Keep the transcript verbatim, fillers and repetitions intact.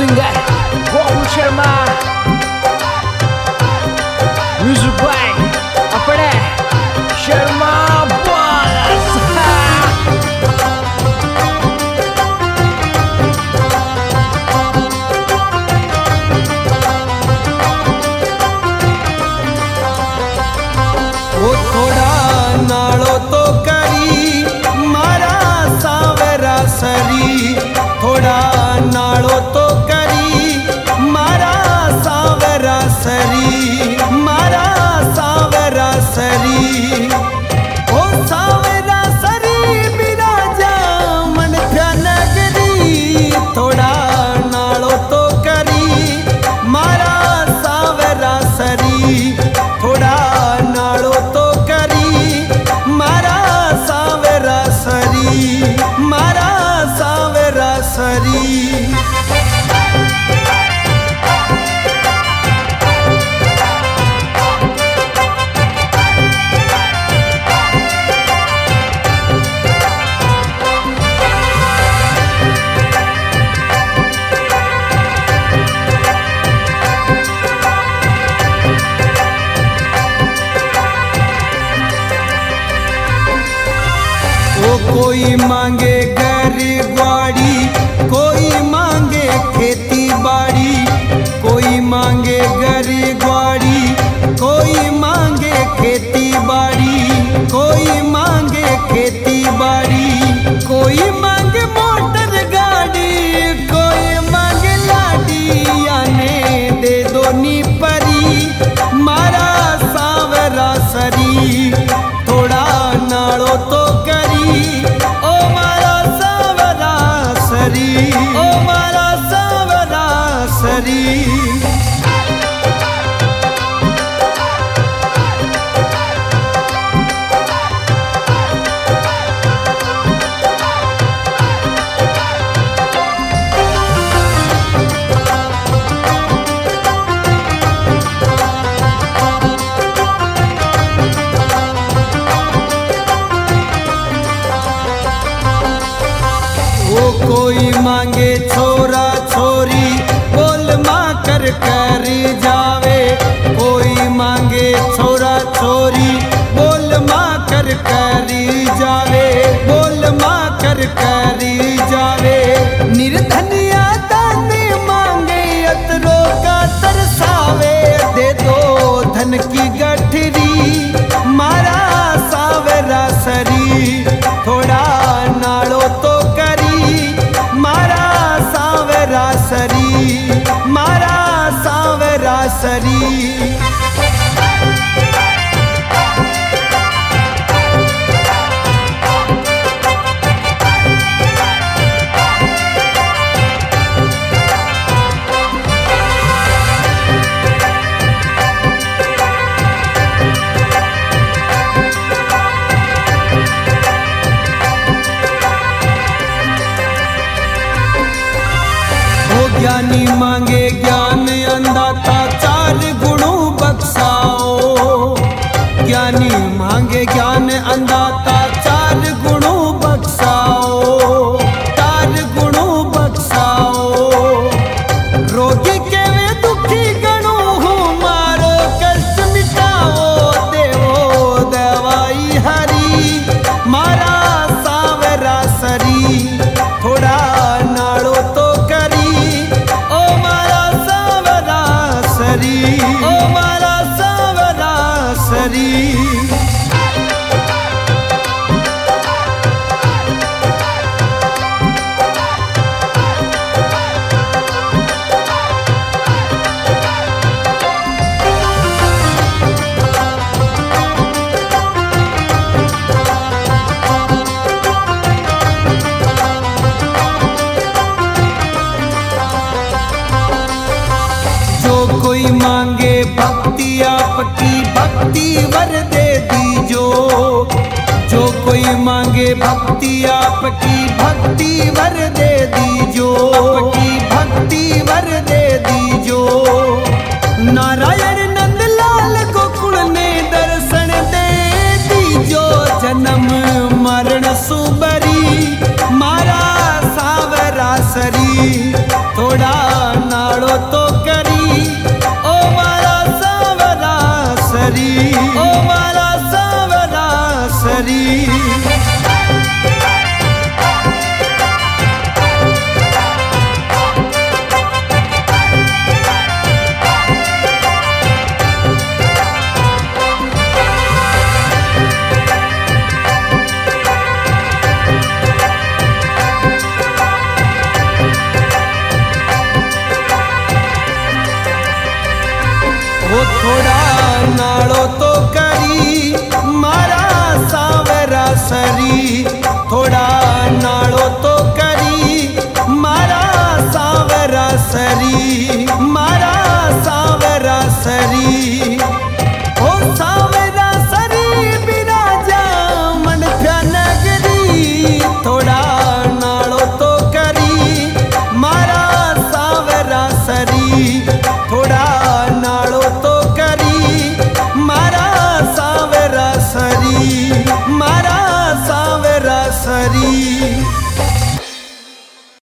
Singer Gokul Sharma, music by अपने Sharma boss. वो थोड़ा नालो तो करी मारा सावरा सरी, थोड़ा नालो तो करी मारा सावरा सरी, मारा सावरा सरी। ओ सावरा सरी मेरा जामन नगरी, थोड़ा नालो तो करी मारा सावरा सरी, थोड़ा नालो तो करी मारा सावरा सरी, मारा सावरा सरी। कोई मांगे घर ग्वाड़ी, कोई मांगे खेती बाड़ी, कोई मांगे घर ग्वाड़ी, कोई मांगे खेती बाड़ी, कोई मांगे खेती बाड़ी, कोई मांगे मोटर गाड़ी, कोई मांगे लाडी, आने दे दो नी परी मारा सावरा सरी। थोड़ा नालो तो करी ओ मारा सावरा सरी, ओ मारा सावरा सरी। कोई मांगे छोरा छोरी बोल माँ कर कर जावे, कोई मांगे छोरा छोरी बोल माँ कर कर जावे, बोल माँ कर कर जावे। निर्धनिया दाने मांगे अतरो का तरसावे, दे दो धन की गठरी मारा सावरा सरी। थोड़ा नालो तो मारा सावरा सरी, मारा सावरा सरी। ज्ञानी मांगे ज्ञान अंधाता चार गुणों बख्शाओ, ज्ञानी मांगे ज्ञान अंधाता चार गुणों बख्शाओ, चार गुणों बख्शाओ। रोगी के वे दुखी गणों हूँ मारो कष्ट मिटाओ, देवो दवाई हरी मारा सावरा सरी। थोड़ा नालो तो ओ मारा सावरा सरी। कोई मांगे भक्ति आपकी भक्ति वर दे दीजो, जो कोई मांगे भक्ति आपकी भक्ति वर दे दी